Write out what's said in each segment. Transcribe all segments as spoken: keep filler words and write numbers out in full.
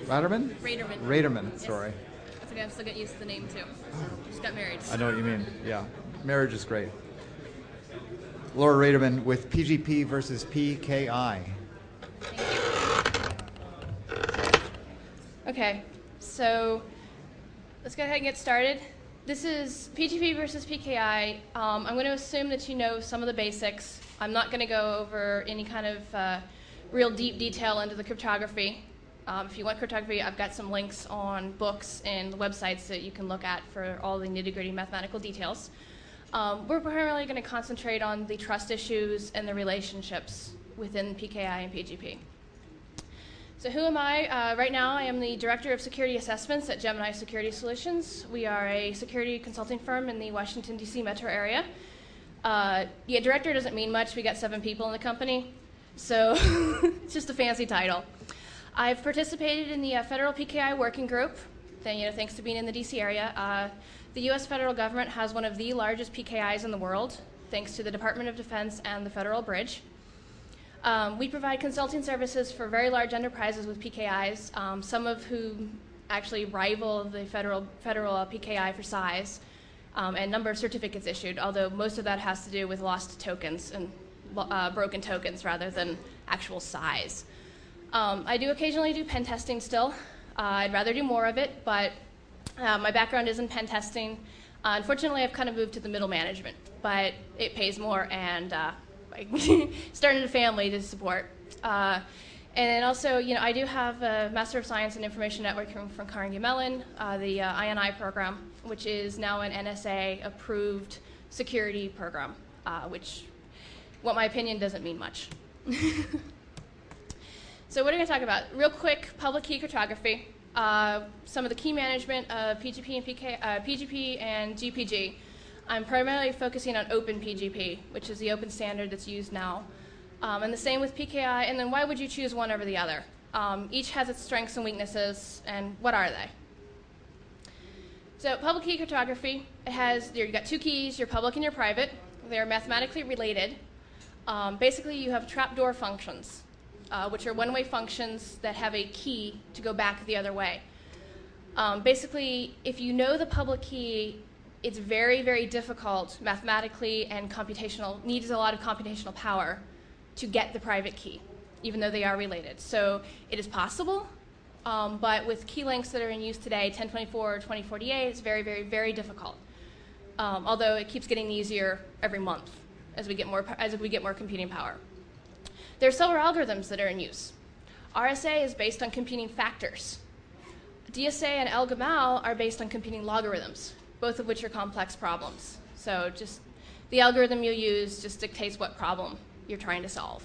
Raderman? Raderman. Raderman, Yes. sorry. That's okay, I'm still get used to the name too. Just got married. I know what you mean. Yeah, marriage is great. Laura Raderman with P G P versus P K I. Thank you. Okay, so let's go ahead and get started. This is P G P versus P K I. Um, I'm going to assume that you know some of the basics. I'm not going to go over any kind of uh, real deep detail into the cryptography. Um, if you want cryptography, I've got some links on books and websites that you can look at for all the nitty-gritty mathematical details. Um, we're primarily going to concentrate on the trust issues and the relationships within P K I and P G P. So who am I? Uh, right now, I am the Director of Security Assessments at Gemini Security Solutions. We are a security consulting firm in the Washington, D C metro area. Uh, yeah, director doesn't mean much. We got seven people in the company, so it's just a fancy title. I've participated in the uh, federal P K I working group, then, you know, thanks to being in the D C area. Uh, the U S federal government has one of the largest P K Is in the world, thanks to the Department of Defense and the Federal Bridge. Um, we provide consulting services for very large enterprises with P K Is, um, some of whom actually rival the federal, federal uh, P K I for size um, and number of certificates issued, although most of that has to do with lost tokens and uh, broken tokens rather than actual size. Um, I do occasionally do pen testing still. Uh, I'd rather do more of it, but uh, my background is in pen testing. Uh, unfortunately, I've kind of moved to the middle management, but it pays more and uh, started a family to support. Uh, and then also, you know, I do have a Master of Science in Information Networking from Carnegie Mellon, uh, the uh, I N I program, which is now an N S A-approved security program, uh, which, what my opinion, doesn't mean much. So what are we going to talk about? Real quick, public key cryptography, uh, some of the key management of P G P and P K, uh, P G P and G P G. I'm primarily focusing on Open P G P, which is the open standard that's used now. Um, and the same with P K I, and then why would you choose one over the other? Um, each has its strengths and weaknesses, and what are they? So public key cryptography, it has, you've got two keys, your public and your private. They're mathematically related. Um, basically, you have trapdoor functions, uh, which are one-way functions that have a key to go back the other way. Um, basically, if you know the public key, it's very, very difficult mathematically and computational, needs a lot of computational power to get the private key, even though they are related. So it is possible, um, but with key lengths that are in use today, ten twenty-four or twenty forty-eight, it's very, very, very difficult. Um, although it keeps getting easier every month as we get more, as we get more computing power. There are several algorithms that are in use. R S A is based on computing factors. D S A and ElGamal are based on computing logarithms, both of which are complex problems. So just the algorithm you use just dictates what problem you're trying to solve.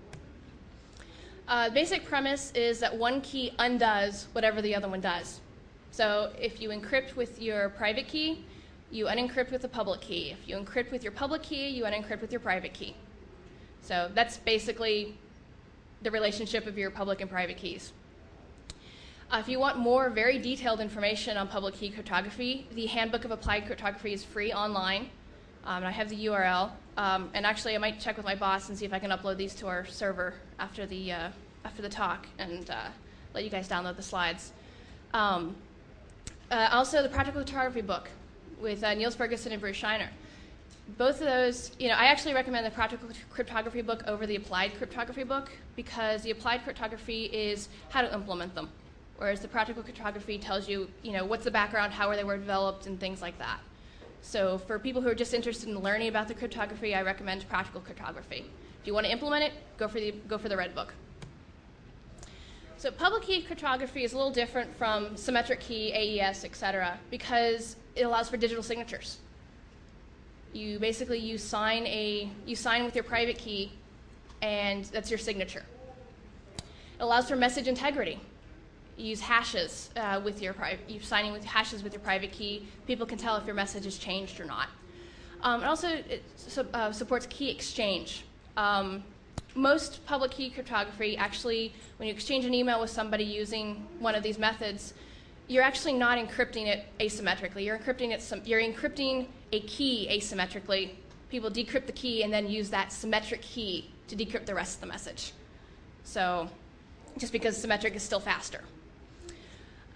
Uh, basic premise is that one key undoes whatever the other one does. So if you encrypt with your private key, you unencrypt with the public key. If you encrypt with your public key, you unencrypt with your private key. So that's basically the relationship of your public and private keys. Uh, if you want more very detailed information on public key cryptography, the Handbook of Applied Cryptography is free online. Um, and I have the U R L. Um, and actually, I might check with my boss and see if I can upload these to our server after the, uh, after the talk and uh, let you guys download the slides. Um, uh, also, the Practical Cryptography book with uh, Niels Ferguson and Bruce Shiner. Both of those, you know, I actually recommend the Practical Cryptography book over the Applied Cryptography book because the Applied Cryptography is how to implement them, whereas the Practical Cryptography tells you, you know, what's the background, how they were developed, and things like that. So for people who are just interested in learning about the cryptography, I recommend Practical Cryptography. If you want to implement it, go for the, go for the red book. So public key cryptography is a little different from symmetric key, A E S, et cetera, because it allows for digital signatures. You basically you sign a you sign with your private key, and that's your signature. It allows for message integrity. You use hashes uh, with your private. You're signing with hashes with your private key. People can tell if your message has changed or not. Um, it also it su uh, supports key exchange. Um, most public key cryptography actually, when you exchange an email with somebody using one of these methods, you're actually not encrypting it asymmetrically. You're encrypting it. Some, you're encrypting a key asymmetrically. People decrypt the key and then use that symmetric key to decrypt the rest of the message. So, just because symmetric is still faster.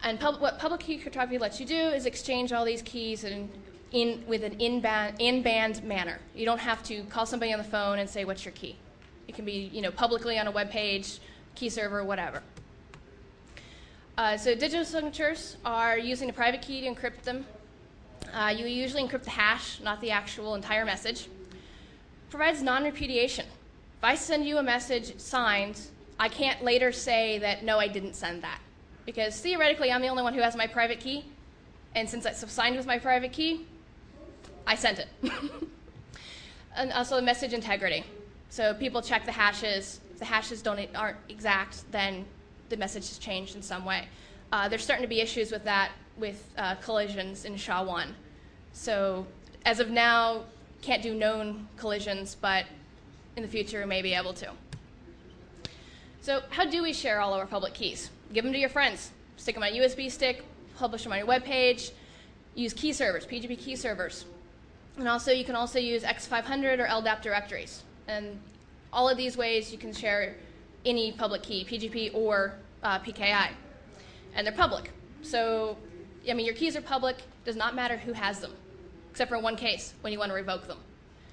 And pub what public key cryptography lets you do is exchange all these keys in, in, with an in-band in band manner. You don't have to call somebody on the phone and say, what's your key? It can be you know, publicly on a web page, key server, whatever. Uh, so digital signatures are using a private key to encrypt them. Uh, you usually encrypt the hash, not the actual entire message. Provides non-repudiation. If I send you a message signed, I can't later say that, no, I didn't send that. Because theoretically, I'm the only one who has my private key. And since it's signed with my private key, I sent it. And also message integrity. So people check the hashes. If the hashes don't, aren't exact, then the message has changed in some way. Uh, there's starting to be issues with that with uh, collisions in S H A one. So as of now, can't do known collisions, but in the future, we may be able to. So how do we share all of our public keys? Give them to your friends. Stick them on a U S B stick, publish them on your web page, use key servers, P G P key servers. And also, you can also use X five hundred or L D A P directories. And all of these ways, you can share any public key, P G P or uh, P K I. And they're public. So, I mean, your keys are public. Does not matter who has them, except for one case, when you want to revoke them.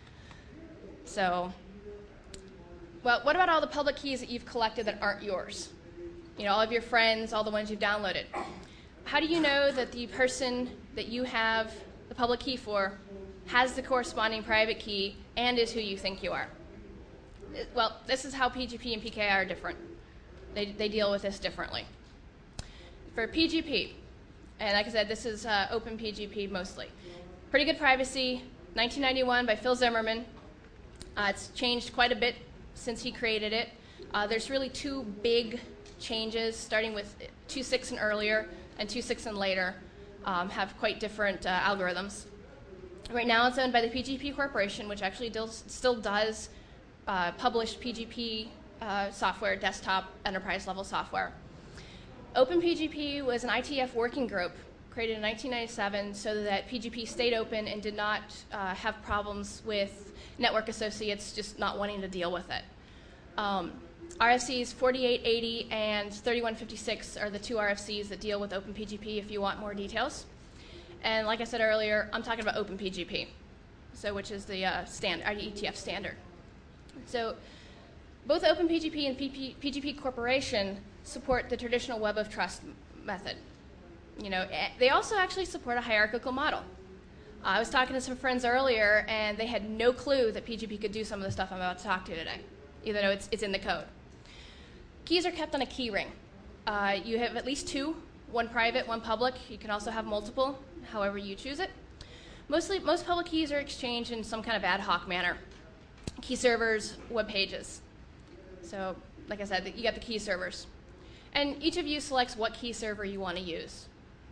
So, well, what about all the public keys that you've collected that aren't yours? You know, all of your friends, all the ones you've downloaded. How do you know that the person that you have the public key for has the corresponding private key and is who you think you are? Well, this is how P G P and P K I are different. They, they deal with this differently. For P G P, and like I said, this is uh, open P G P mostly. Pretty good privacy, nineteen ninety-one by Phil Zimmerman. Uh, it's changed quite a bit since he created it. Uh, there's really two big changes, starting with two point six and earlier, and two point six and later um, have quite different uh, algorithms. Right now it's owned by the P G P Corporation, which actually deals, still does uh, publish P G P uh, software, desktop, enterprise level software. OpenPGP was an I T F working group created in nineteen ninety-seven so that P G P stayed open and did not uh, have problems with network associates just not wanting to deal with it. Um, R F Cs forty-eight eighty and thirty-one fifty-six are the two R F Cs that deal with OpenPGP if you want more details. And like I said earlier, I'm talking about OpenPGP, so which is the uh, standard, I E T F standard. So both OpenPGP and P G P Corporation support the traditional web of trust method. You know, they also actually support a hierarchical model. Uh, I was talking to some friends earlier, and they had no clue that P G P could do some of the stuff I'm about to talk to you today, even though it's, it's in the code. Keys are kept on a key ring. Uh, you have at least two, one private, one public. You can also have multiple, however you choose it. Mostly, most public keys are exchanged in some kind of ad hoc manner. Key servers, web pages. So, like I said, you got the key servers. And each of you selects what key server you want to use.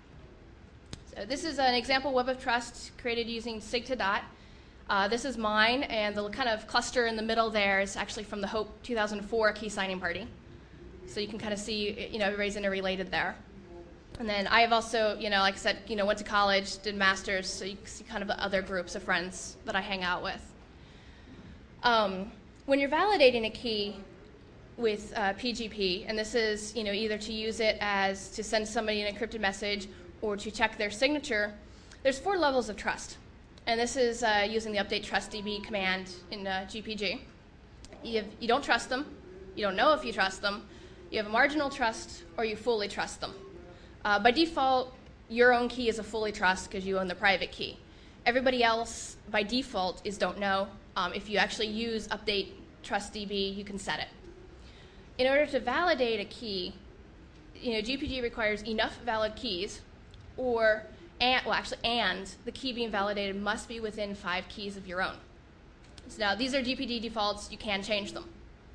So this is an example web of trust created using sig to dot. Uh, this is mine, and the kind of cluster in the middle there is actually from the HOPE two thousand four key signing party. So you can kind of see, you know, everybody's interrelated there. And then I have also, you know, like I said, you know, went to college, did masters, so you can see kind of the other groups of friends that I hang out with. Um, when you're validating a key with uh, P G P, and this is, you know, either to use it as to send somebody an encrypted message or to check their signature, there's four levels of trust. And this is uh, using the update trustdb command in uh, G P G. You, have, you don't trust them. You don't know if you trust them. You have a marginal trust, or you fully trust them. Uh, by default, your own key is a fully trust because you own the private key. Everybody else, by default, is don't know. Um, if you actually use update trustdb, you can set it. In order to validate a key, you know, G P G requires enough valid keys, or, and, well, actually, and the key being validated must be within five keys of your own. So now, these are G P G defaults. You can change them.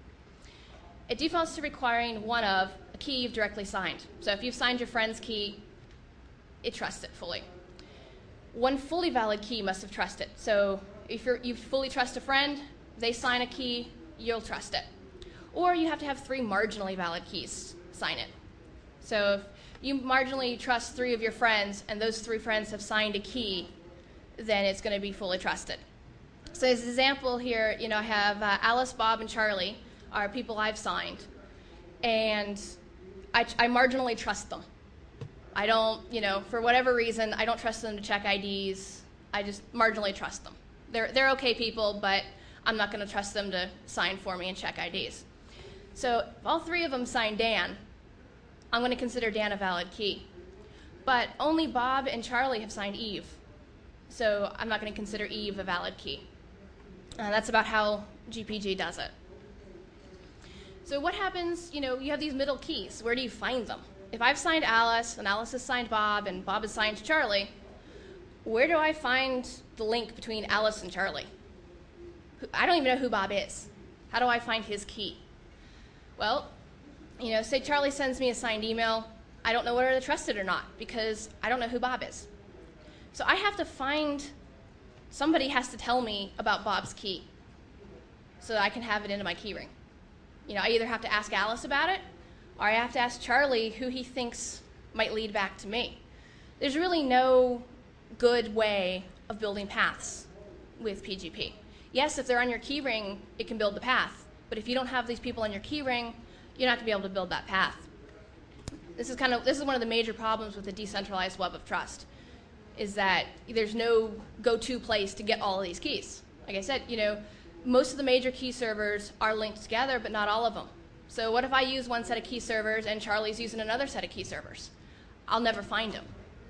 It defaults to requiring one of a key you've directly signed. So if you've signed your friend's key, it trusts it fully. One fully valid key must have trusted. So if you're, you fully trust a friend, they sign a key, you'll trust it. Or you have to have three marginally valid keys sign it. So if you marginally trust three of your friends and those three friends have signed a key, then it's going to be fully trusted. So as an example here, you know, I have uh, Alice, Bob, and Charlie are people I've signed. And I, I marginally trust them. I don't, you know, for whatever reason, I don't trust them to check I Ds. I just marginally trust them. They're, they're okay people, but I'm not going to trust them to sign for me and check I Ds. So if all three of them sign Dan, I'm going to consider Dan a valid key. But only Bob and Charlie have signed Eve. So I'm not going to consider Eve a valid key. Uh, that's about how G P G does it. So what happens, you know, you have these middle keys. Where do you find them? If I've signed Alice, and Alice has signed Bob, and Bob has signed Charlie, where do I find the link between Alice and Charlie? I don't even know who Bob is. How do I find his key? Well, you know, say Charlie sends me a signed email. I don't know whether to trust it or not because I don't know who Bob is. So I have to find, somebody has to tell me about Bob's key so that I can have it into my key ring. You know, I either have to ask Alice about it or I have to ask Charlie who he thinks might lead back to me. There's really no good way of building paths with P G P. Yes, if they're on your key ring, it can build the path. But if you don't have these people on your key ring, you're not going to be able to build that path. This is kind of this is one of the major problems with the decentralized web of trust, is that there's no go-to place to get all of these keys. Like I said, you know, most of the major key servers are linked together, but not all of them. So what if I use one set of key servers and Charlie's using another set of key servers? I'll never find them.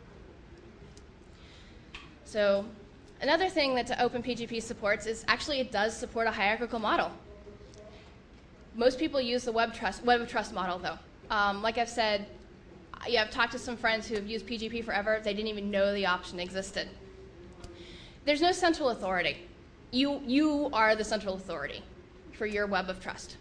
So another thing that OpenPGP supports is actually it does support a hierarchical model. Most people use the web, trust, web of trust model, though. Um, like I've said, yeah, I've talked to some friends who have used P G P forever. They didn't even know the option existed. There's no central authority. You, you are the central authority for your web of trust.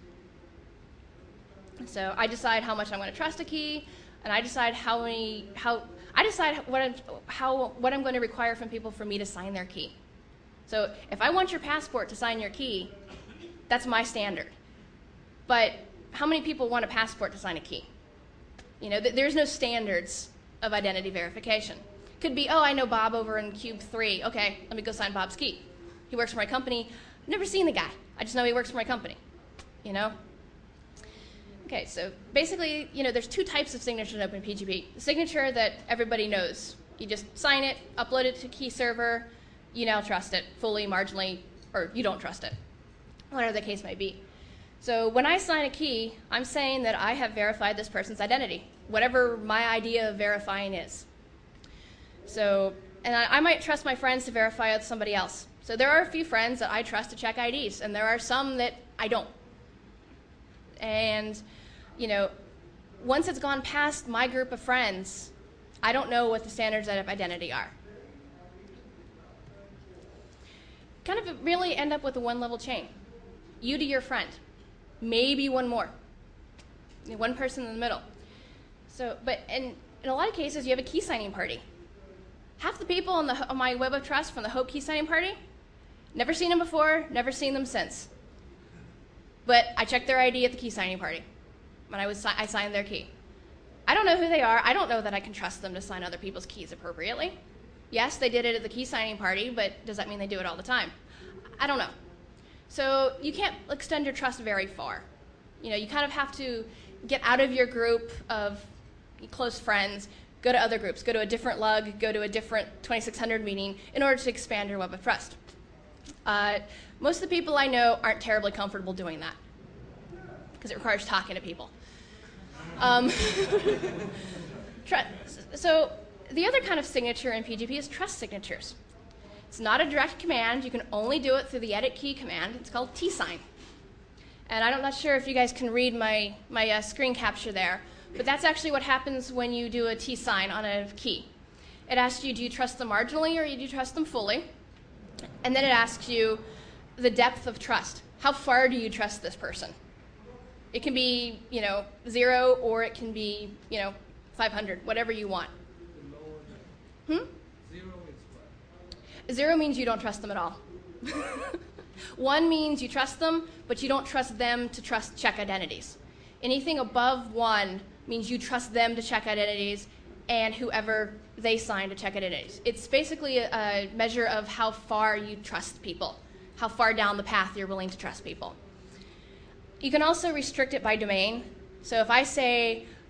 So I decide how much I'm going to trust a key, and I decide how many, how, I decide what I'm, how, what I'm going to require from people for me to sign their key. So if I want your passport to sign your key, that's my standard. But how many people want a passport to sign a key? You know, th there's no standards of identity verification. Could be, oh, I know Bob over in Cube three. Okay, let me go sign Bob's key. He works for my company. I've never seen the guy. I just know he works for my company, you know? Okay, so basically, you know, there's two types of signatures in OpenPGP. The signature that everybody knows. You just sign it, upload it to key server, you now trust it fully, marginally, or you don't trust it, whatever the case may be. So when I sign a key, I'm saying that I have verified this person's identity, whatever my idea of verifying is. So, and I, I might trust my friends to verify with somebody else. So there are a few friends that I trust to check I Ds, and there are some that I don't. And, you know, once it's gone past my group of friends, I don't know what the standards of identity are. Kind of really end up with a one-level chain. You to your friend. Maybe one more. One person in the middle. So, but in, in a lot of cases, you have a key signing party. Half the people on, the, on my web of trust from the Hope key signing party, never seen them before, never seen them since. But I checked their I D at the key signing party when I, was, I signed their key. I don't know who they are. I don't know that I can trust them to sign other people's keys appropriately. Yes, they did it at the key signing party, but does that mean they do it all the time? I don't know. So you can't extend your trust very far. You know, you kind of have to get out of your group of close friends, go to other groups, go to a different lug, go to a different twenty-six hundred meeting in order to expand your web of trust. Uh, most of the people I know aren't terribly comfortable doing that because it requires talking to people. Um, so the other kind of signature in P G P is trust signatures. It's not a direct command. You can only do it through the edit key command. It's called tsign. And I'm not sure if you guys can read my, my uh, screen capture there, but that's actually what happens when you do a tsign on a key. It asks you, do you trust them marginally or do you trust them fully? And then it asks you the depth of trust. How far do you trust this person? It can be, you know, zero, or it can be, you know, five hundred, whatever you want. Hmm? Zero means you don't trust them at all. One means you trust them, but you don't trust them to trust check identities. Anything above one means you trust them to check identities and whoever they sign to check identities. It's basically a, a measure of how far you trust people, how far down the path you're willing to trust people. You can also restrict it by domain. So if I say,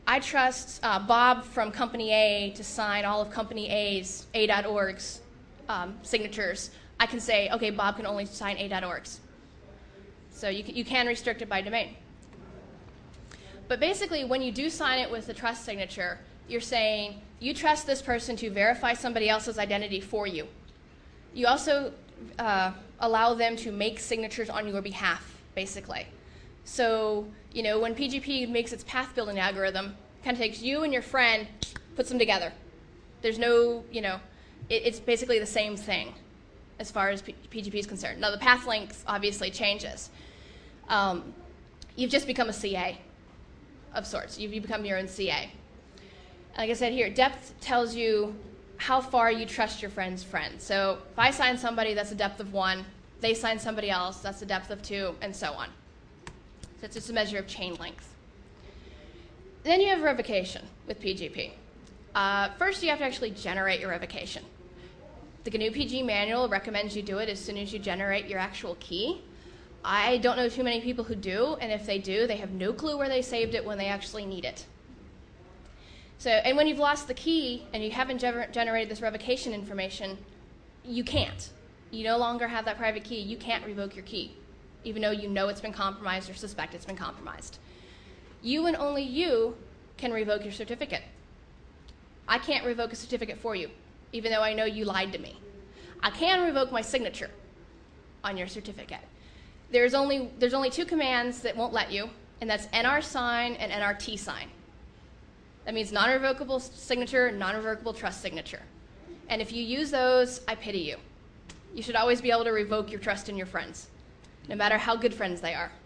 I trust uh, Bob from Company A to sign all of Company A's, A dot org's um, signatures. I can say, okay, Bob can only sign A dot org's. So you can, you can restrict it by domain. But basically, when you do sign it with the trust signature, you're saying you trust this person to verify somebody else's identity for you. You also uh, allow them to make signatures on your behalf, basically. So, you know, when P G P makes its path building algorithm, kind of takes you and your friend, puts them together. There's no, you know, it, it's basically the same thing as far as P G P is concerned. Now, the path length obviously changes. Um, you've just become a C A of sorts. You've, you become your own C A. Like I said here, depth tells you how far you trust your friend's friend. So if I sign somebody, that's a depth of one. They sign somebody else, that's a depth of two, and so on. So it's just a measure of chain length. Then you have revocation with P G P. Uh, first, you have to actually generate your revocation. The G N U P G manual recommends you do it as soon as you generate your actual key. I don't know too many people who do, and if they do, they have no clue where they saved it when they actually need it. So, and when you've lost the key and you haven't gener generated this revocation information, you can't. You no longer have that private key. You can't revoke your key, even though you know it's been compromised or suspect it's been compromised. You and only you can revoke your certificate. I can't revoke a certificate for you, even though I know you lied to me. I can revoke my signature on your certificate. There's only, there's only two commands that won't let you, and that's N R sign and N R T sign. That means non-revocable signature, non-revocable trust signature. And if you use those, I pity you. You should always be able to revoke your trust in your friends, no matter how good friends they are.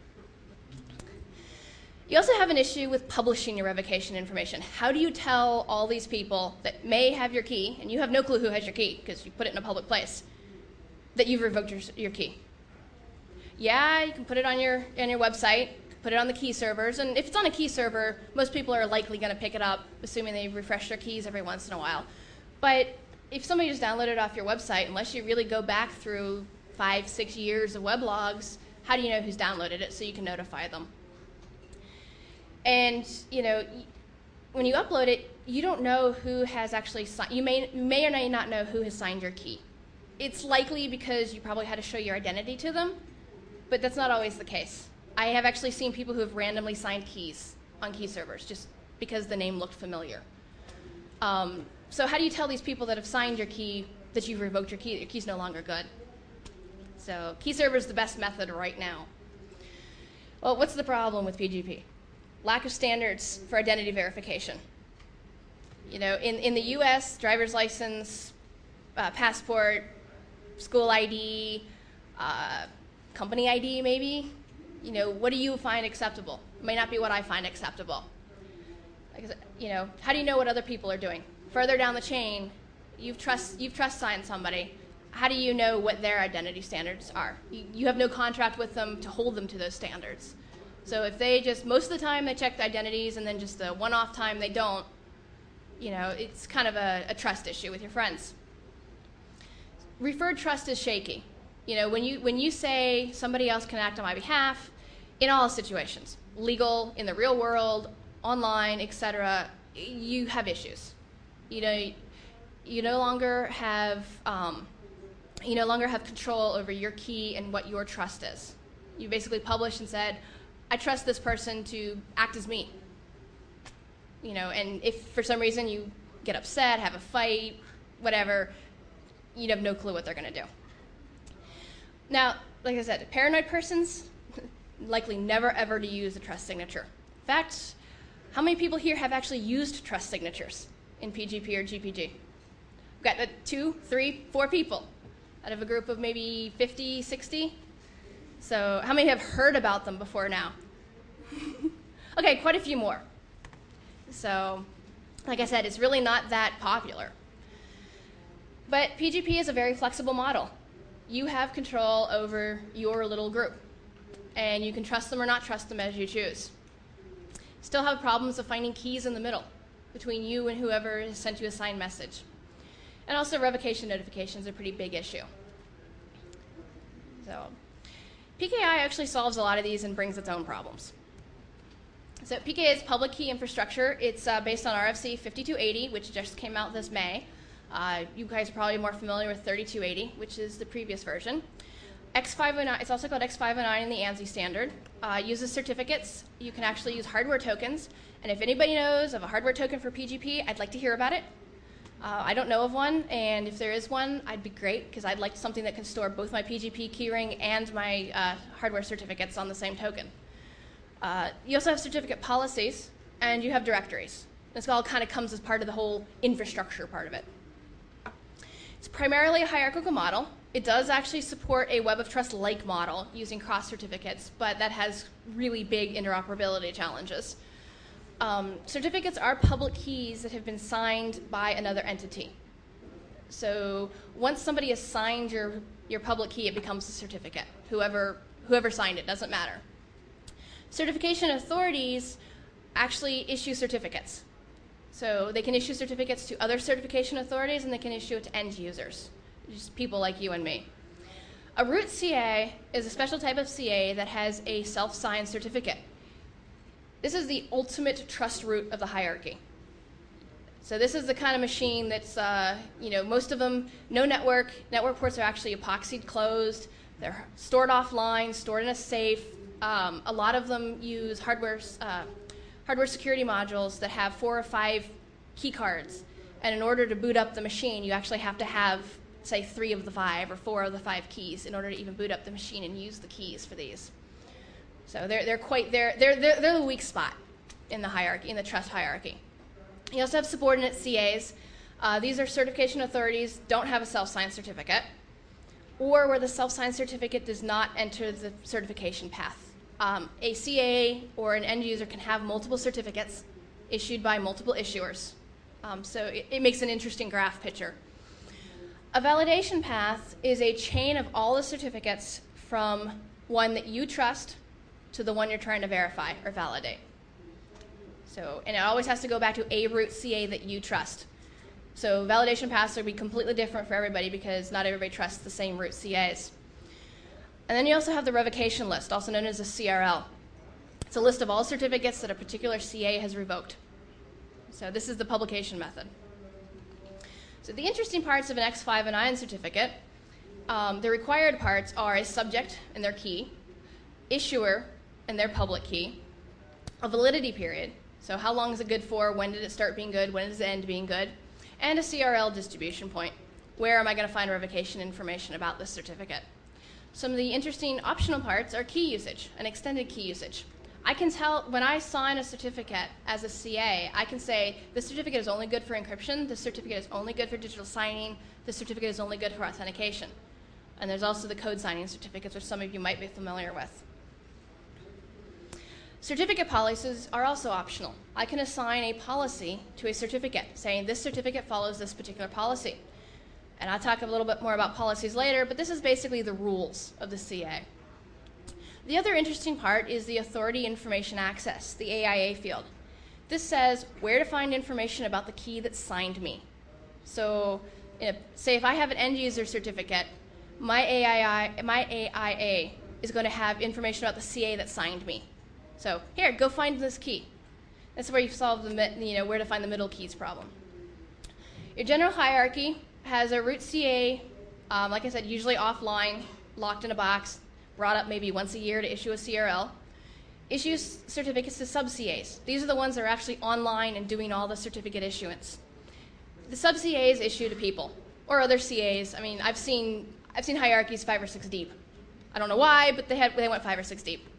You also have an issue with publishing your revocation information. How do you tell all these people that may have your key, and you have no clue who has your key because you put it in a public place, that you've revoked your, your key? Yeah, you can put it on your, on your website, put it on the key servers, and if it's on a key server, most people are likely going to pick it up, assuming they refresh their keys every once in a while. But if somebody just downloaded it off your website, unless you really go back through five, six years of web logs, how do you know who's downloaded it so you can notify them? And, you know, when you upload it, you don't know who has actually signed. You may, you may or may not know who has signed your key. It's likely because you probably had to show your identity to them, but that's not always the case. I have actually seen people who have randomly signed keys on key servers just because the name looked familiar. Um, so how do you tell these people that have signed your key that you've revoked your key, that your key's no longer good? So key server is the best method right now. Well, what's the problem with P G P? Lack of standards for identity verification. You know, in, in the U S, driver's license, uh, passport, school I D, uh, company I D maybe, you know, what do you find acceptable? It may not be what I find acceptable. Like I said, you know, how do you know what other people are doing? Further down the chain, you've trust, you've trust signed somebody. How do you know what their identity standards are? You, you have no contract with them to hold them to those standards. So if they just, most of the time they check the identities and then just the one-off time they don't, you know, it's kind of a, a trust issue with your friends. Referred trust is shaky. You know, when you, when you say somebody else can act on my behalf, in all situations, legal, in the real world, online, et cetera, you have issues. You know, you no longer have, um, you no longer have control over your key and what your trust is. You basically published and said, I trust this person to act as me. You know, and if for some reason you get upset, have a fight, whatever, you'd have no clue what they're going to do. Now, like I said, paranoid persons likely never ever to use a trust signature. In fact, how many people here have actually used trust signatures in P G P or G P G? We've got uh, two, three, four people out of a group of maybe fifty, sixty. So how many have heard about them before now? Okay, quite a few more. So, like I said, it's really not that popular. But P G P is a very flexible model. You have control over your little group, and you can trust them or not trust them as you choose. Still have problems of finding keys in the middle between you and whoever has sent you a signed message. And also revocation notifications are a pretty big issue. So P K I actually solves a lot of these and brings its own problems. So P K A is public key infrastructure. It's uh, based on R F C fifty-two eighty, which just came out this May. Uh, you guys are probably more familiar with thirty-two eighty, which is the previous version. X five oh nine, it's also called X five oh nine in the ANSI standard. Uh, uses certificates. You can actually use hardware tokens. And if anybody knows of a hardware token for P G P, I'd like to hear about it. Uh, I don't know of one, and if there is one, I'd be great, because I'd like something that can store both my P G P keyring and my uh, hardware certificates on the same token. Uh, you also have certificate policies, and you have directories. This all kind of comes as part of the whole infrastructure part of it. It's primarily a hierarchical model. It does actually support a Web of Trust-like model using cross certificates, but that has really big interoperability challenges. Um, certificates are public keys that have been signed by another entity. So once somebody has signed your, your public key, it becomes a certificate. Whoever, whoever signed it, doesn't matter. Certification authorities actually issue certificates. So they can issue certificates to other certification authorities, and they can issue it to end users, just people like you and me. A root C A is a special type of C A that has a self-signed certificate. This is the ultimate trust root of the hierarchy. So this is the kind of machine that's, uh, you know, most of them, no network. Network ports are actually epoxied closed. They're stored offline, stored in a safe. Um, a lot of them use hardware, uh, hardware security modules that have four or five key cards. And in order to boot up the machine, you actually have to have, say, three of the five or four of the five keys in order to even boot up the machine and use the keys for these. So they're, they're quite, they're, they're, they're, they're the weak spot in the hierarchy, in the trust hierarchy. You also have subordinate C As. Uh, these are certification authorities, don't have a self-signed certificate, or where the self-signed certificate does not enter the certification path. Um, a C A or an end user can have multiple certificates issued by multiple issuers. Um, so it, it makes an interesting graph picture. A validation path is a chain of all the certificates from one that you trust to the one you're trying to verify or validate. So, and it always has to go back to a root C A that you trust. So validation paths will be completely different for everybody because not everybody trusts the same root C As. And then you also have the revocation list, also known as a C R L. It's a list of all certificates that a particular C A has revoked. So this is the publication method. So the interesting parts of an X five oh nine certificate, um, the required parts are a subject and their key, issuer and their public key, a validity period, so how long is it good for, when did it start being good, when does it end being good, and a C R L distribution point. Where am I going to find revocation information about this certificate? Some of the interesting optional parts are key usage and extended key usage. I can tell when I sign a certificate as a C A, I can say this certificate is only good for encryption, this certificate is only good for digital signing, this certificate is only good for authentication. And there's also the code signing certificates, which some of you might be familiar with. Certificate policies are also optional. I can assign a policy to a certificate, saying this certificate follows this particular policy. And I'll talk a little bit more about policies later, but this is basically the rules of the C A. The other interesting part is the authority information access, the A I A field. This says where to find information about the key that signed me. So in a, say if I have an end user certificate, my A I A, my A I A is going to have information about the C A that signed me. So here, go find this key. That's where you solve the, you know, where to find the middle keys problem. Your general hierarchy has a root C A, um, like I said, usually offline, locked in a box, brought up maybe once a year to issue a C R L. Issues certificates to sub-C As. These are the ones that are actually online and doing all the certificate issuance. The sub-C As issue to people, or other C As. I mean, I've seen, I've seen hierarchies five or six deep. I don't know why, but they, had, they went five or six deep.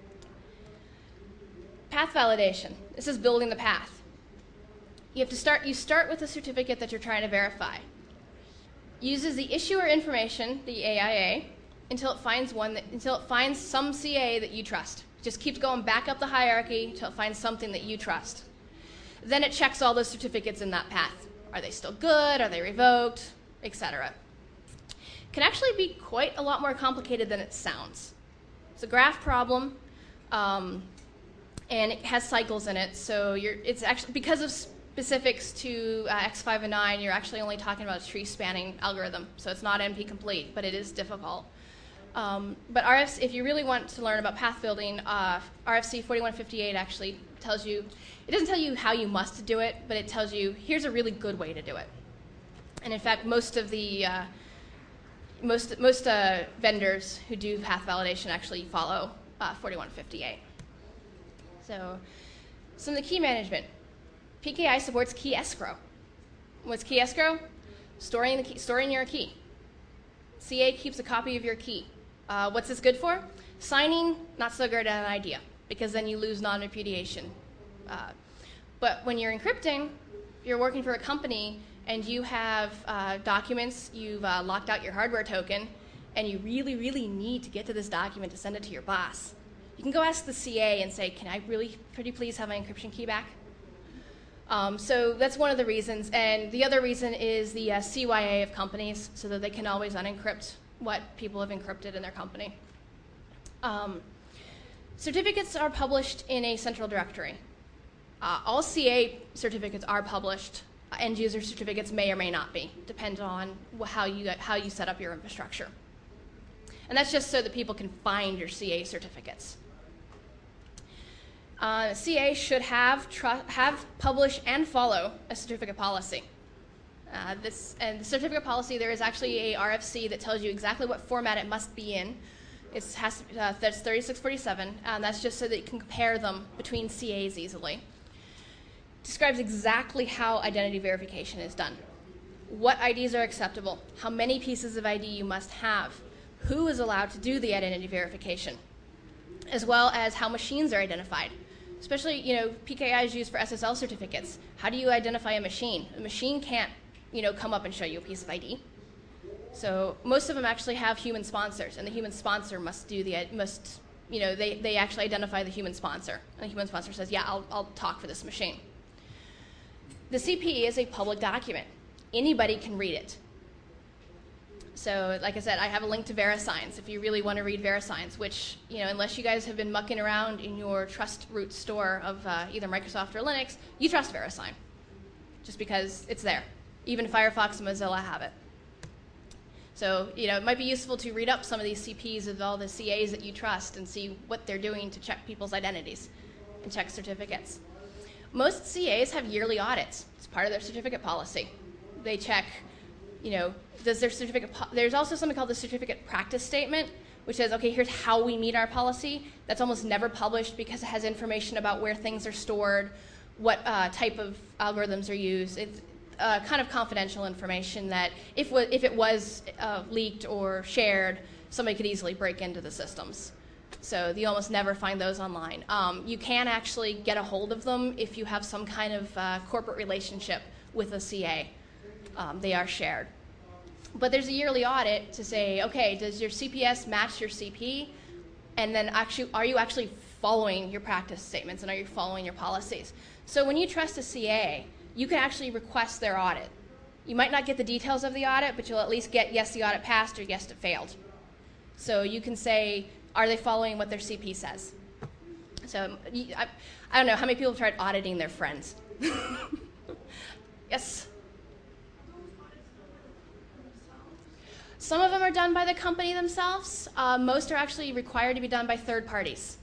Path validation. This is building the path. You have to start, you start with the certificate that you're trying to verify. Uses the issuer information, the A I A, until it finds one that, until it finds some C A that you trust. It just keeps going back up the hierarchy until it finds something that you trust. Then it checks all those certificates in that path. Are they still good? Are they revoked? et cetera. Can actually be quite a lot more complicated than it sounds. It's a graph problem. Um, and it has cycles in it, so you're, it's actually, because of specifics to uh, X five oh nine, you're actually only talking about a tree spanning algorithm, so it's not N P complete, but it is difficult. Um, but R F C, if you really want to learn about path building, uh, R F C forty-one fifty-eight actually tells you, it doesn't tell you how you must do it, but it tells you here's a really good way to do it. And in fact, most of the uh, most most uh, vendors who do path validation actually follow uh, forty-one fifty-eight. So, some of the key management. P K I supports key escrow. What's key escrow? Storing the key, storing your key. C A keeps a copy of your key. Uh, what's this good for? Signing, not so good an idea, because then you lose non-repudiation. Uh, but when you're encrypting, if you're working for a company and you have uh, documents, you've uh, locked out your hardware token, and you really, really need to get to this document to send it to your boss, you can go ask the C A and say, can I really pretty please have my encryption key back? Um, so that's one of the reasons. And the other reason is the uh, C Y A of companies, so that they can always unencrypt what people have encrypted in their company. Um, certificates are published in a central directory. Uh, all C A certificates are published. Uh, end user certificates may or may not be, depending on how you, how you set up your infrastructure. And that's just so that people can find your C A certificates. Uh, C A should have, have, publish, and follow a certificate policy. Uh, this, and the certificate policy, there is actually a R F C that tells you exactly what format it must be in. It has, uh, that's thirty-six forty-seven, and that's just so that you can compare them between C As easily. Describes exactly how identity verification is done. What I Ds are acceptable, how many pieces of I D you must have, who is allowed to do the identity verification, as well as how machines are identified. Especially, you know, P K I is used for S S L certificates. How do you identify a machine? A machine can't, you know, come up and show you a piece of I D. So most of them actually have human sponsors, and the human sponsor must do the, must, you know, they, they actually identify the human sponsor. And the human sponsor says, yeah, I'll, I'll talk for this machine. The C P is a public document. Anybody can read it. So like I said, I have a link to VeriSigns if you really want to read VeriSigns, which, you know, unless you guys have been mucking around in your trust root store of uh, either Microsoft or Linux, you trust VeriSign, just because it's there. Even Firefox and Mozilla have it. So, you know, it might be useful to read up some of these C Ps of all the C As that you trust and see what they're doing to check people's identities and check certificates. Most C As have yearly audits. It's part of their certificate policy. They check, you know, does their certificate, there's also something called the certificate practice statement, which says, okay, here's how we meet our policy. That's almost never published because it has information about where things are stored, what uh, type of algorithms are used. It's uh, kind of confidential information that if, if it was uh, leaked or shared, somebody could easily break into the systems. So you almost never find those online. Um, you can actually get a hold of them if you have some kind of uh, corporate relationship with a C A. Um, they are shared. But there's a yearly audit to say, okay, does your C P S match your C P? And then actually, are you actually following your practice statements, and are you following your policies? So when you trust a C A, you can actually request their audit. You might not get the details of the audit, but you'll at least get, yes, the audit passed, or yes, it failed. So you can say, are they following what their C P says? So I, I don't know, how many people have tried auditing their friends? Yes? Some of them are done by the company themselves. Uh, most are actually required to be done by third parties.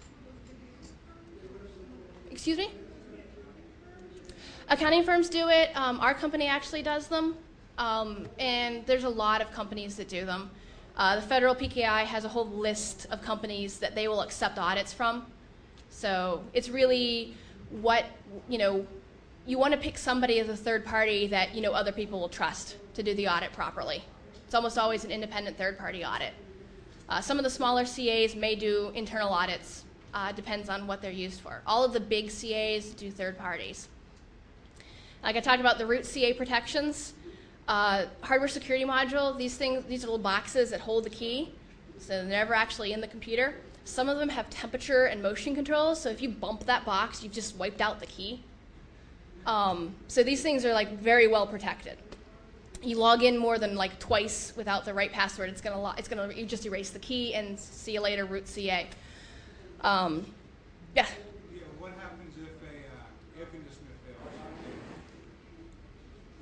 Excuse me? Accounting firms do it. Um, our company actually does them. Um, and there's a lot of companies that do them. Uh, the federal P K I has a whole list of companies that they will accept audits from. So it's really what, you know, you want to pick somebody as a third party that, you know, other people will trust to do the audit properly. It's almost always an independent third-party audit. Uh, some of the smaller C As may do internal audits. Uh, depends on what they're used for. All of the big C As do third parties. Like I talked about the root C A protections, uh, hardware security module, these things, these are little boxes that hold the key, so they're never actually in the computer. Some of them have temperature and motion controls, so if you bump that box, you've just wiped out the key. Um, so these things are like very well protected. You log in more than like twice without the right password, it's gonna it's gonna you just erase the key and see you later, root C A. Um, yeah. Yeah. What happens if a uh, air conditioner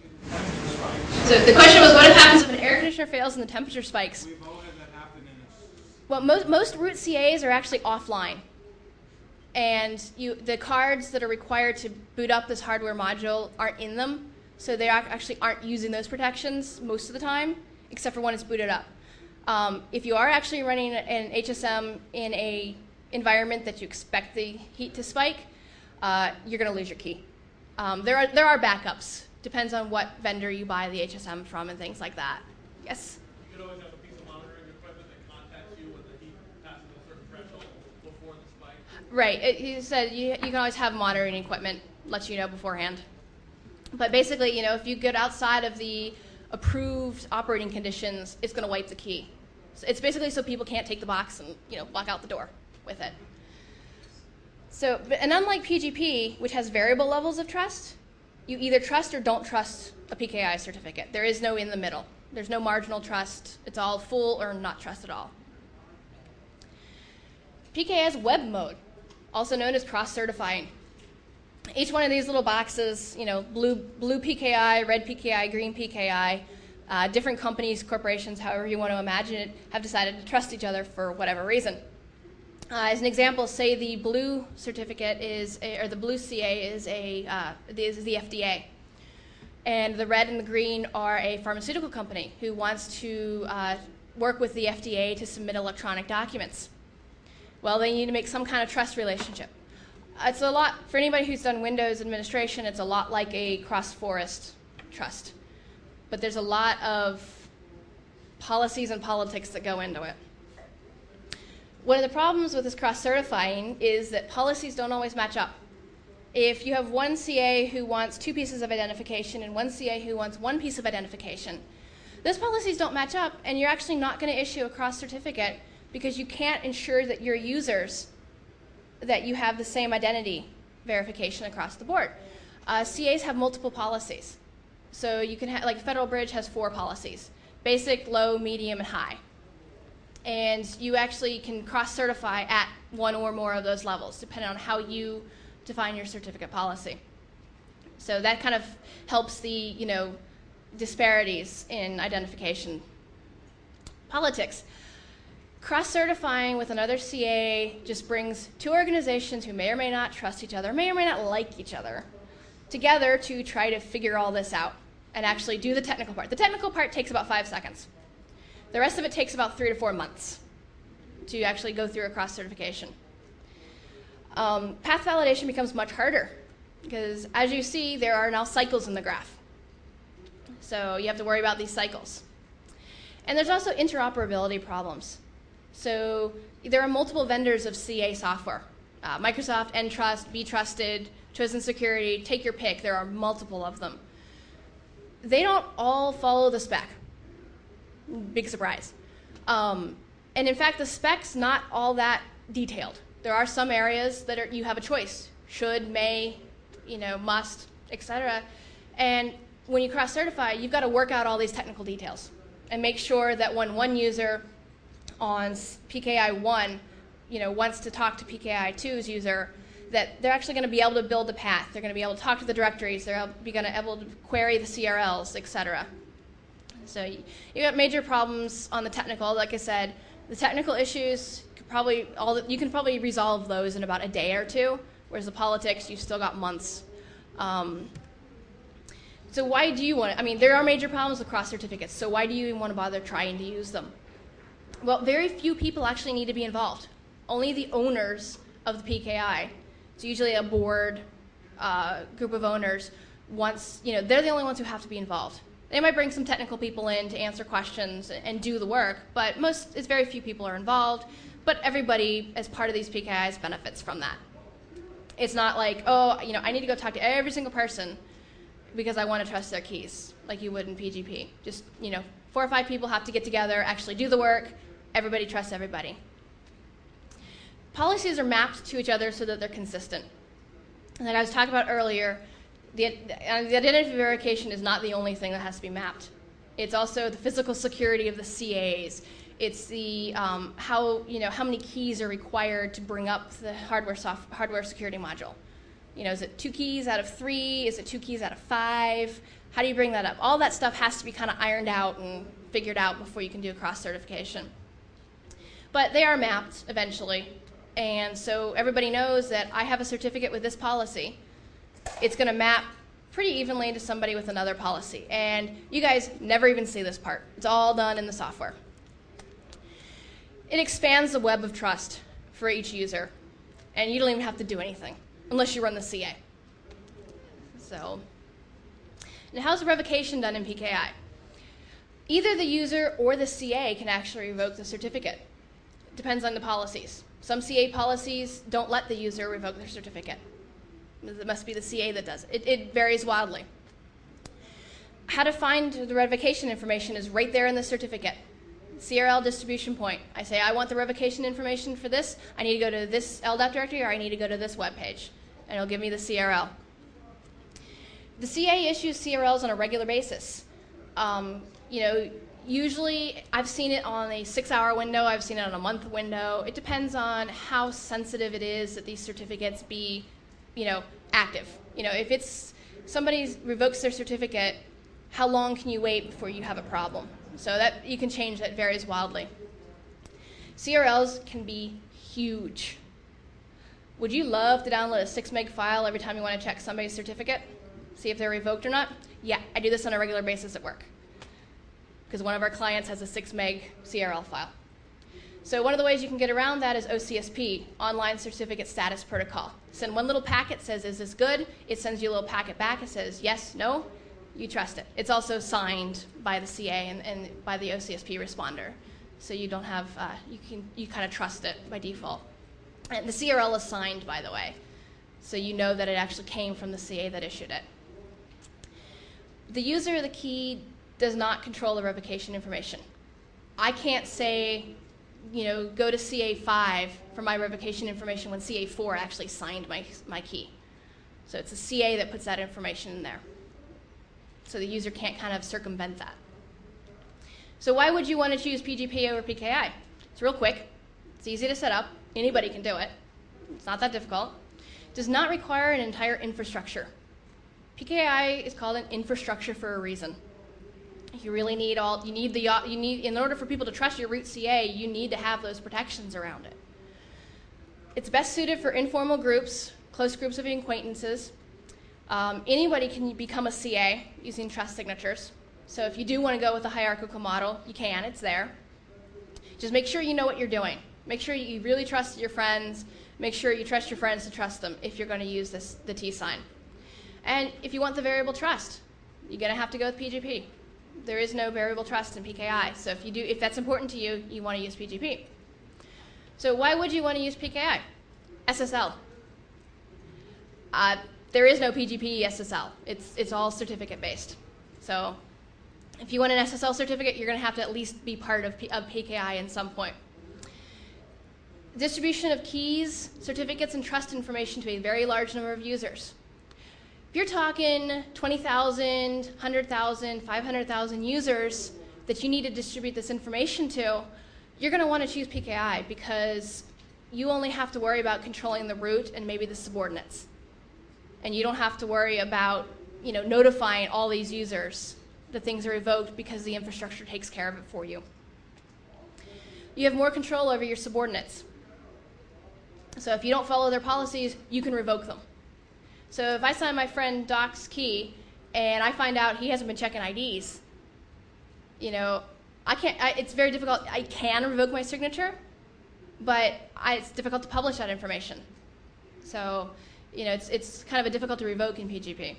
fails? So the question was, what happens if an air conditioner fails and the temperature spikes? We've all had that happen, and it's Well, most, most root C As are actually offline. And you, the cards that are required to boot up this hardware module aren't in them. So they actually aren't using those protections most of the time, except for when it's booted up. Um, if you are actually running an H S M in a environment that you expect the heat to spike, uh, you're going to lose your key. Um, there are there are backups. Depends on what vendor you buy the H S M from and things like that. Yes? You could always have a piece of monitoring equipment that contacts you when the heat passes a certain threshold before the spike. Right. It, you said you, you can always have monitoring equipment, let you know beforehand. But basically, you know, if you get outside of the approved operating conditions, it's going to wipe the key. So it's basically so people can't take the box and, you know, walk out the door with it. So, and unlike P G P, which has variable levels of trust, you either trust or don't trust a P K I certificate. There is no in the middle. There's no marginal trust. It's all full or not trust at all. P K I has web mode, also known as cross-certifying. Each one of these little boxes, you know, blue, blue P K I, red P K I, green P K I, uh, different companies, corporations, however you want to imagine it, have decided to trust each other for whatever reason. Uh, as an example, say the blue certificate is, a, or the blue C A is a, uh, is the F D A. And the red and the green are a pharmaceutical company who wants to uh, work with the F D A to submit electronic documents. Well, they need to make some kind of trust relationship. It's a lot, for anybody who's done Windows administration, it's a lot like a cross-forest trust. But there's a lot of policies and politics that go into it. One of the problems with this cross-certifying is that policies don't always match up. If you have one C A who wants two pieces of identification and one C A who wants one piece of identification, those policies don't match up, and you're actually not going to issue a cross-certificate because you can't ensure that your users, that you have the same identity verification across the board. Uh, C As have multiple policies. So you can have, like Federal Bridge has four policies: basic, low, medium, and high. And you actually can cross-certify at one or more of those levels, depending on how you define your certificate policy. So that kind of helps the, you know, disparities in identification. Politics. Cross-certifying with another C A just brings two organizations who may or may not trust each other, may or may not like each other, together to try to figure all this out and actually do the technical part. The technical part takes about five seconds. The rest of it takes about three to four months to actually go through a cross-certification. Um, path validation becomes much harder because, as you see, there are now cycles in the graph. So you have to worry about these cycles. And there's also interoperability problems. So there are multiple vendors of C A software. Uh, Microsoft, Entrust, BeTrusted, Chosen Security, take your pick. There are multiple of them. They don't all follow the spec. Big surprise. Um, and in fact, the spec's not all that detailed. There are some areas that are, you have a choice: should, may, you know, must, et cetera. And when you cross-certify, you've got to work out all these technical details and make sure that when one user on P K I one, you know, wants to talk to P K I two's user, that they're actually going to be able to build a path. They're going to be able to talk to the directories. They're going to be able to query the C R Ls, et cetera. So you, you got major problems on the technical. Like I said, the technical issues could probably all the, you can probably resolve those in about a day or two, whereas the politics, you've still got months. Um, so why do you want to? I mean, there are major problems with cross certificates. So why do you even want to bother trying to use them? Well, very few people actually need to be involved. Only the owners of the P K I. It's usually a board, uh, group of owners. Once, you know, they're the only ones who have to be involved. They might bring some technical people in to answer questions and do the work, but most, it's very few people are involved. But everybody, as part of these P K Is, benefits from that. It's not like, oh, you know, I need to go talk to every single person because I want to trust their keys, like you would in P G P. Just, you know, four or five people have to get together, actually do the work. Everybody trusts everybody. Policies are mapped to each other so that they're consistent. And like I was talking about earlier, the, uh, the identity verification is not the only thing that has to be mapped. It's also the physical security of the C As. It's the um, how you know how many keys are required to bring up the hardware soft, hardware security module. You know, is it two keys out of three? Is it two keys out of five? How do you bring that up? All that stuff has to be kind of ironed out and figured out before you can do a cross certification. But they are mapped eventually. And so everybody knows that I have a certificate with this policy. It's going to map pretty evenly to somebody with another policy. And you guys never even see this part. It's all done in the software. It expands the web of trust for each user. And you don't even have to do anything unless you run the C A. So, now how's the revocation done in P K I? Either the user or the C A can actually revoke the certificate. It depends on the policies. Some C A policies don't let the user revoke their certificate. It must be the C A that does it. It, it varies wildly. How to find the revocation information is right there in the certificate. C R L distribution point. I say, I want the revocation information for this. I need to go to this L D A P directory, or I need to go to this web page. And it'll give me the C R L. The C A issues C R Ls on a regular basis. Um, you know, usually I've seen it on a six-hour window. I've seen it on a month window. It depends on how sensitive it is that these certificates be, you know, active. You know, if it's somebody revokes their certificate, how long can you wait before you have a problem? So that you can change that, varies wildly. C R Ls can be huge. Would you love to download a six meg file every time you want to check somebody's certificate? See if they're revoked or not? Yeah, I do this on a regular basis at work, because one of our clients has a six meg C R L file. So one of the ways you can get around that is O C S P, Online Certificate Status Protocol. Send one little packet, says, is this good? It sends you a little packet back. It says, yes, no. You trust it. It's also signed by the C A and, and by the O C S P responder. So you don't have, uh, you can, you kind of trust it by default. And the C R L is signed, by the way. So you know that it actually came from the C A that issued it. The user of the key does not control the revocation information. I can't say, you know, go to C A five for my revocation information when C A four actually signed my, my key. So it's the C A that puts that information in there. So the user can't kind of circumvent that. So why would you want to choose P G P over P K I? It's real quick. It's easy to set up. Anybody can do it. It's not that difficult. It does not require an entire infrastructure. P K I is called an infrastructure for a reason. You really need all, you need the, you need, in order for people to trust your root C A, you need to have those protections around it. It's best suited for informal groups, close groups of acquaintances. Um, anybody can become a C A using trust signatures. So if you do want to go with a hierarchical model, you can, it's there. Just make sure you know what you're doing. Make sure you really trust your friends. Make sure you trust your friends to trust them if you're going to use this, the T sign. And if you want the variable trust, you're going to have to go with P G P. There is no variable trust in P K I. So if, you do, if that's important to you, you want to use P G P. So why would you want to use P K I? S S L. Uh, There is no P G P S S L. It's, it's all certificate-based. So if you want an S S L certificate, you're going to have to at least be part of, P of P K I in some point. Distribution of keys, certificates, and trust information to a very large number of users. If you're talking twenty thousand, one hundred thousand, five hundred thousand users that you need to distribute this information to, you're going to want to choose P K I because you only have to worry about controlling the root and maybe the subordinates. And you don't have to worry about, you know, notifying all these users that things are revoked because the infrastructure takes care of it for you. You have more control over your subordinates. So if you don't follow their policies, you can revoke them. So if I sign my friend Doc's key and I find out he hasn't been checking I Ds, you know, I can't, I, it's very difficult. I can revoke my signature, but I, it's difficult to publish that information. So, you know, it's, it's kind of a difficult to revoke in P G P.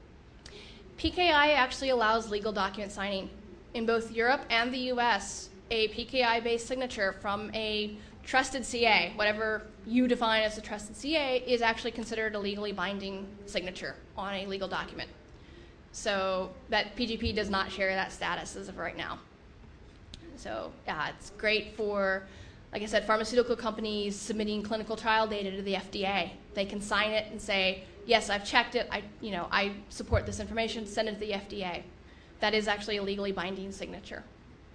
P K I actually allows legal document signing. In both Europe and the U S, a P K I-based signature from a trusted C A, whatever you define as a trusted C A, is actually considered a legally binding signature on a legal document. So that P G P does not share that status as of right now. So yeah, it's great for, like I said, pharmaceutical companies submitting clinical trial data to the F D A. They can sign it and say, yes, I've checked it, I, you know, I support this information, send it to the F D A. That is actually a legally binding signature.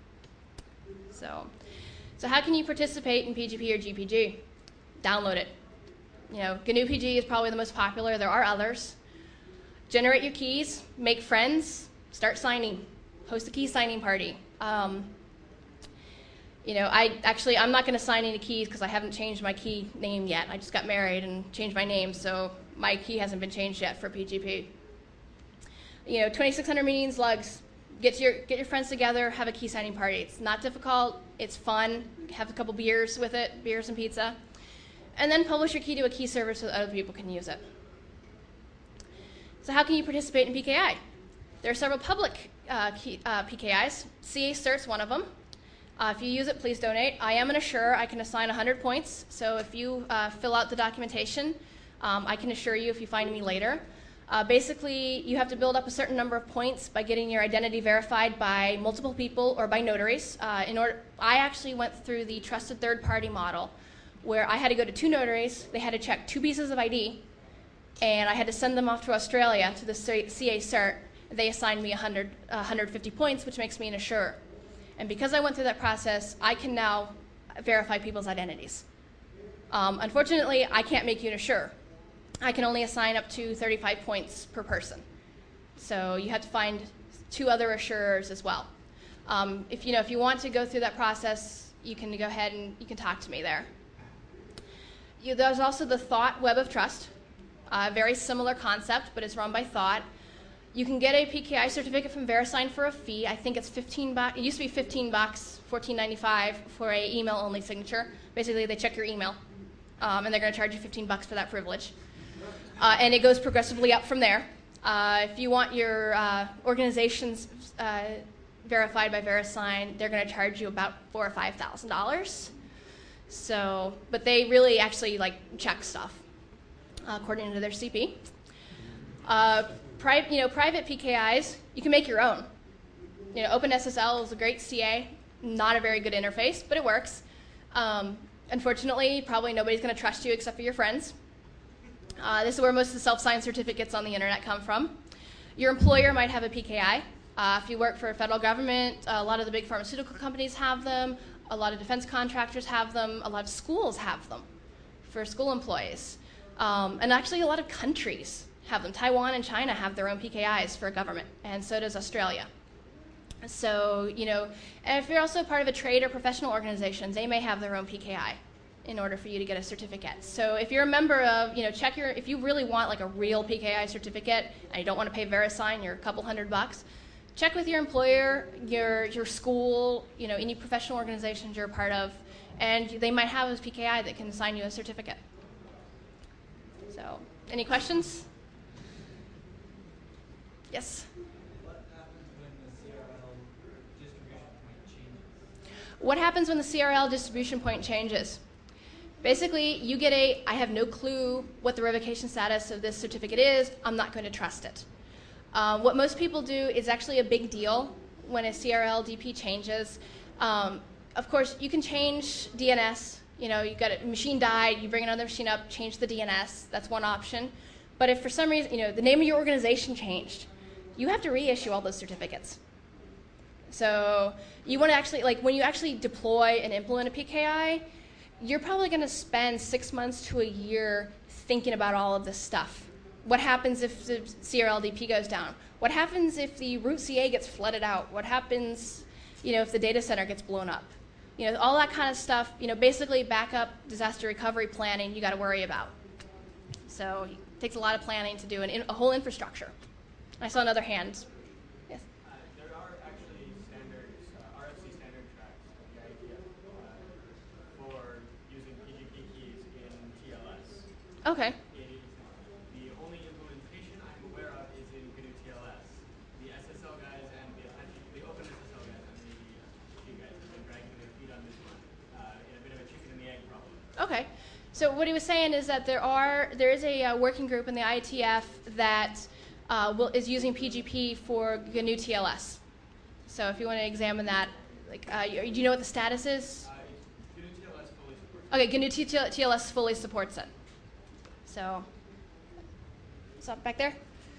So, so how can you participate in P G P or G P G? Download it. You know, G N U P G is probably the most popular. There are others. Generate your keys, make friends, start signing, host a key signing party. Um, You know, I actually, I'm not going to sign any keys because I haven't changed my key name yet. I just got married and changed my name, so my key hasn't been changed yet for P G P. You know, twenty-six hundred meetings, lugs. Get your, get your friends together, have a key signing party. It's not difficult, it's fun. Have a couple beers with it, beers and pizza. And then publish your key to a key server so that other people can use it. So how can you participate in P K I? There are several public uh, key, uh, P K Is. C A Cert's one of them. Uh, if you use it, please donate. I am an assurer. I can assign one hundred points. So if you uh, fill out the documentation, um, I can assure you if you find me later. Uh, basically, you have to build up a certain number of points by getting your identity verified by multiple people or by notaries. Uh, in order, I actually went through the trusted third-party model, where I had to go to two notaries. They had to check two pieces of I D, and I had to send them off to Australia to the C A Cert. They assigned me one hundred, one hundred fifty points, which makes me an assurer. And because I went through that process, I can now verify people's identities. Um, unfortunately, I can't make you an assurer. I can only assign up to thirty-five points per person. So you have to find two other assurers as well. Um, if, you know, if you want to go through that process, you can go ahead and you can talk to me there. You, there's also the Thought Web of Trust, a very similar concept, but it's run by Thought. You can get a P K I certificate from VeriSign for a fee. I think it's fifteen bucks. It used to be fifteen bucks, fourteen ninety-five for a email-only signature. Basically, they check your email, um, and they're going to charge you fifteen bucks for that privilege. Uh, and it goes progressively up from there. Uh, if you want your uh, organizations uh, verified by VeriSign, they're going to charge you about four or five thousand dollars. So, but they really actually like check stuff uh, according to their C P. Uh, pri you know, private P K Is, you can make your own. You know, OpenSSL is a great C A, not a very good interface, but it works. Um, unfortunately, probably nobody's going to trust you except for your friends. Uh, this is where most of the self-signed certificates on the internet come from. Your employer might have a P K I. Uh, if you work for a federal government, a lot of the big pharmaceutical companies have them. A lot of defense contractors have them. A lot of schools have them for school employees. Um, and actually, a lot of countries have them. Taiwan and China have their own P K Is for government, and so does Australia. So, you know, and if you're also part of a trade or professional organization, they may have their own P K I in order for you to get a certificate. So if you're a member of, you know, check your, if you really want like a real P K I certificate and you don't want to pay VeriSign, you're a couple hundred bucks, check with your employer, your, your school, you know, any professional organizations you're a part of, and they might have a P K I that can assign you a certificate. So, any questions? Yes? What happens when the C R L distribution point changes? Basically, you get a, I have no clue what the revocation status of this certificate is, I'm not going to trust it. Uh, what most people do is actually a big deal when a C R L D P changes. Um, of course, you can change D N S. You know, you got a machine died, you bring another machine up, change the D N S. That's one option. But if for some reason, you know, the name of your organization changed, you have to reissue all those certificates. So you want to actually, like when you actually deploy and implement a P K I, you're probably going to spend six months to a year thinking about all of this stuff. What happens if the C R L D P goes down? What happens if the root C A gets flooded out? What happens, you know, if the data center gets blown up? You know, all that kind of stuff, you know, basically backup disaster recovery planning you got to worry about. So it takes a lot of planning to do an in, a whole infrastructure. I saw another hand. Yes? Uh, there are actually standards, uh, R F C standard tracks, the idea, uh, for using P G P keys in T L S. Okay. It is, the only implementation I'm aware of is in G N U T L S. The S S L guys and the, the OpenSSL guys and the P G guys have been dragging their feet on this one uh, in a bit of a chicken and the egg problem. Okay. So what he was saying is that there are there is a uh, working group in the I A T F that uh, will, is using P G P for G N U T L S. So if you want to examine that, like, uh, you, do you know what the status is? Uh, G N U T L S fully supports Okay, G N U T L S fully supports it. So, what's up back there?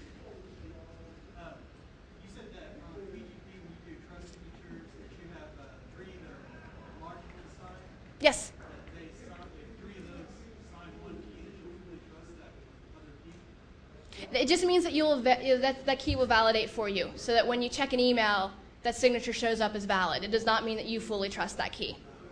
Uh, you said that on P G P, when you do trust signatures, that you have uh, three that are marked to the side. Yes. That they sign, if three of those sign one key, that you'll fully trust that other key. It just means that you'll that that key will validate for you, so that when you check an email, that signature shows up as valid. It does not mean that you fully trust that key.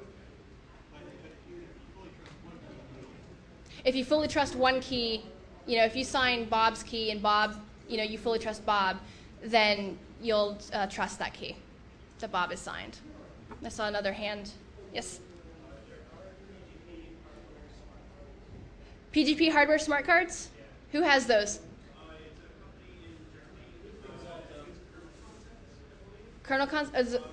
if you fully trust one key, you know, if you sign Bob's key and Bob, you know, you fully trust Bob, then you'll uh, trust that key that Bob has signed. I saw another hand. Yes? P G P hardware smart cards? Who has those? Kernel Cons. Uh, z-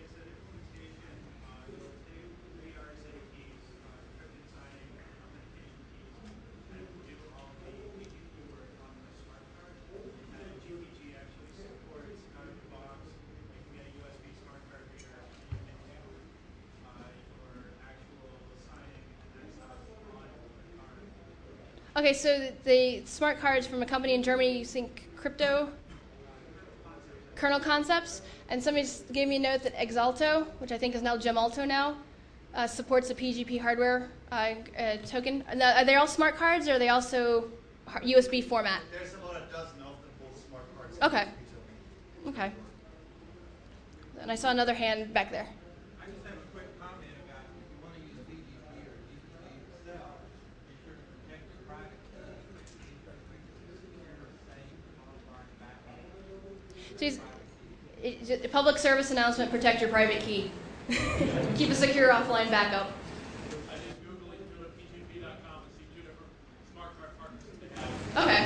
Okay, so the smart cards from a company in Germany using crypto kernel concepts, and somebody just gave me a note that Exalto, which I think is now Gemalto now, uh, supports a P G P hardware uh, uh, token. And, uh, are they all smart cards, or are they also U S B format? There's about a dozen of them, both smart cards. Okay. Okay. And I saw another hand back there. I just have a quick comment about if you want to use P G P or G P G itself, be sure to protect your private key and secure, safe, offline backup. So he's, it, public service announcement: protect your private key. Keep a secure offline backup. I just Googled into it, P G P dot com, and see two different smart card partners that they have. Okay.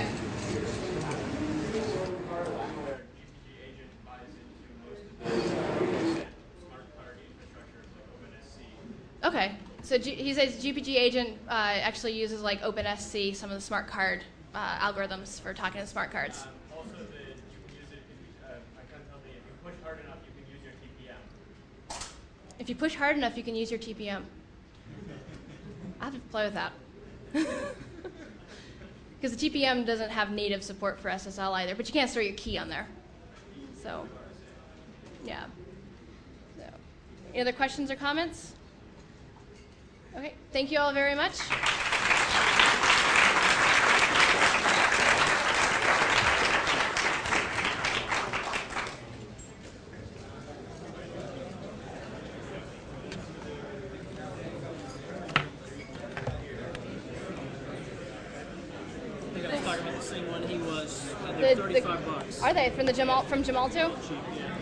Where G P G agent buys into most of the smart card infrastructure like OpenSC. Okay. So G, he says G P G agent uh, actually uses like OpenSC, some of the smart card uh, algorithms for talking to smart cards. Um, also, the, you can use it. If you, uh, I can't tell the if you push hard enough, you can use your T P M. If you push hard enough, you can use your T P M. I have to play with that. Because the T P M doesn't have native support for S S L either, but you can't store your key on there. So, yeah. So, any other questions or comments? Okay, thank you all very much. I think I was talking about the same one he was. Uh, The- they're the- thirty-five bucks. Are they from the Jamal from Gemalto? Cheap, yeah.